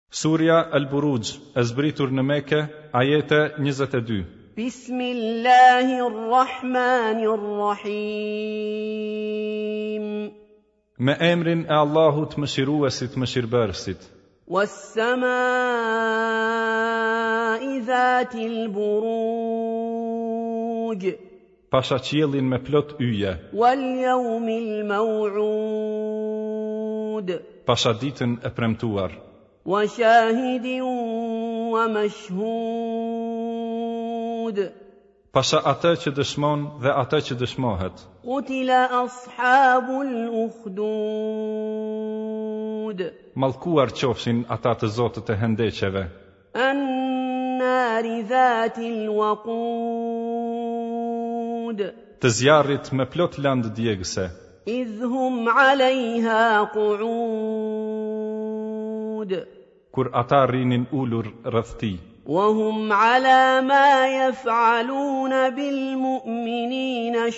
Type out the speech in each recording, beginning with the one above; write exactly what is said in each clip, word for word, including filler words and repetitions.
Surja Al-Buruj, e zbritur në Mekë, ajete njëzet e dy. Bismillahirrahmanirrahim. Me emrin e Allahut mëshiruesit mëshirbërësit. Was-samaa'i dhatil buruj. Pasha qiellin me plot yje. Wal yawmil maw'ud. Pasha ditën e premtuar. Wa shahidin wa mashhud. Pasha atë që dëshmon dhe atë që dëshmohet. Qutila ashabul ukhdud. Mallkuar qofshin ata të zotët e hendeqeve. An-nari dhatil waqud. Të zjarrit me plot land djegëse. Idhum 'alayha qu'ud. Kur ata rrinin ulur rreth tij. وهم على ما يفعلون بالمؤمنين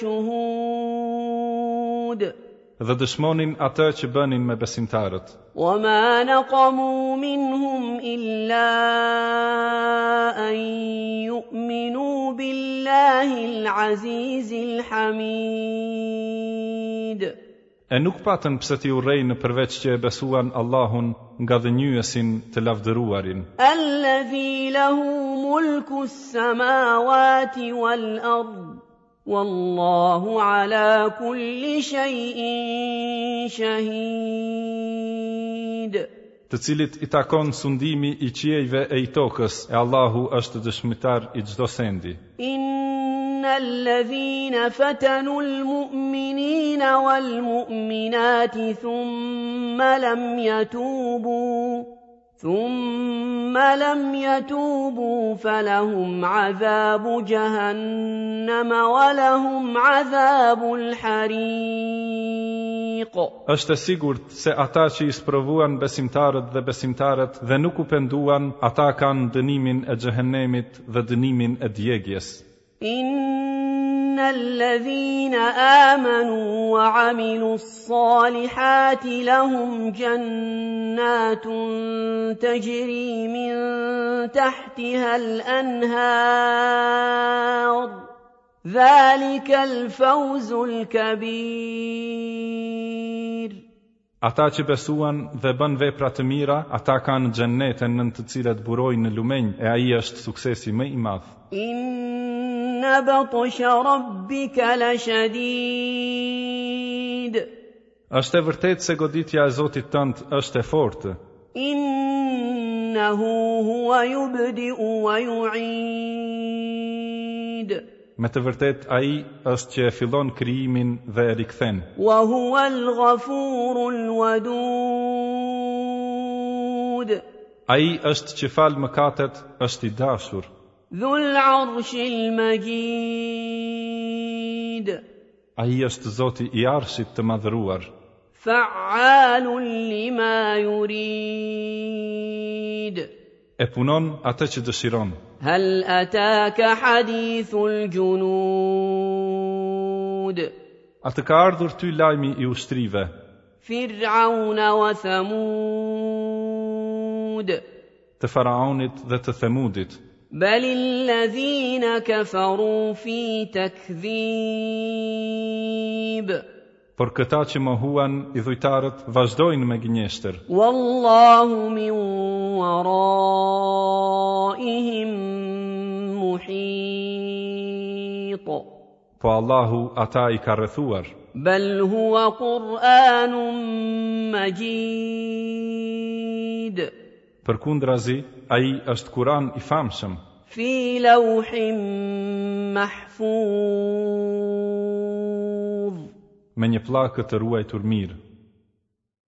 شهود. Dhe dëshmonin atë që bënin me besimtarët. وما نقموا منهم إلا أن يؤمنوا بالله العزيز الحميد. E nuk patën pse t'i urrej në përveç që e besuan Allahun nga dhenjuesin të lavdëruarin. Alladhi lahu mulku s-samawati wal-ard. Wallahu ala kulli shay'in shahid. Të cilit i takon sundimi i qiejve e i tokës, e Allahu është dëshmitar i çdo sendi. الذين فتنوا المؤمنين والمؤمنات ثم لم يتوبوا ثم لم يتوبوا فلهم عذاب جهنم ولهم عذاب الحريق. Është e sigurt se ata që i sprovuan besimtarët dhe besimtarët dhe nuk u penduan, ata kanë dënimin e xhehenemit dhe dënimin e djegjes. إن الذين آمنوا وعملوا الصالحات لهم جنات تجري من تحتها الأنهار ذلك الفوز الكبير. Ata që besuan dhe bën vepra të mira, ata kanë xhennete nën të cilat burojnë në lumenj, e ai është suksesi më i madh. Inna batsha rabbika lashadid. Është e vërtetë se goditja e Zotit tënd është e fortë. Innahu huwa yubdi'u wa yu'id. Me të vërtet, ai është që e fillon krijimin dhe e rikthen. Wa huwa al-ghafurul wadud. Ai është që fal mëkatet, është i dashur. Dhul arshil majid. Ai është Zoti i Arshit të madhëruar. Fa'alun lima yurid. E punon atë që dëshiron. Hal ataka hadithul junud. A të ka ardhur ty lajmi i ushtrive? Fir'auna wa Thamud. Të Faraonit dhe të Themudit. Bal alladhina kafaru fi takdhib. Por këta që mohuan, i dhujtarët, vazhdojnë me gënjeshtër. Wallahu min waraihim muhit. Po Allahu ata i ka rrethuar. Bal huwa Qur'anun majid. Përkundrazi, ai është Kur'an i famshëm. Fi lawhin mahfuz. Me një pllakë të ruajtur mirë.